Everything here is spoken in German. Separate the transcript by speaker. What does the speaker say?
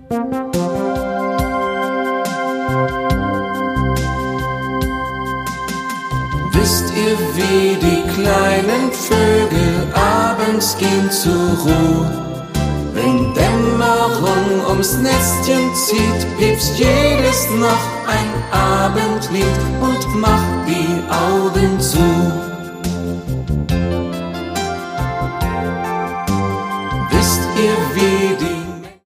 Speaker 1: Wisst ihr, wie die kleinen Vögel abends gehen zur Ruhe? Wenn Dämmerung ums Nestchen zieht, piepst jedes noch ein Abendlied und macht die Augen zu.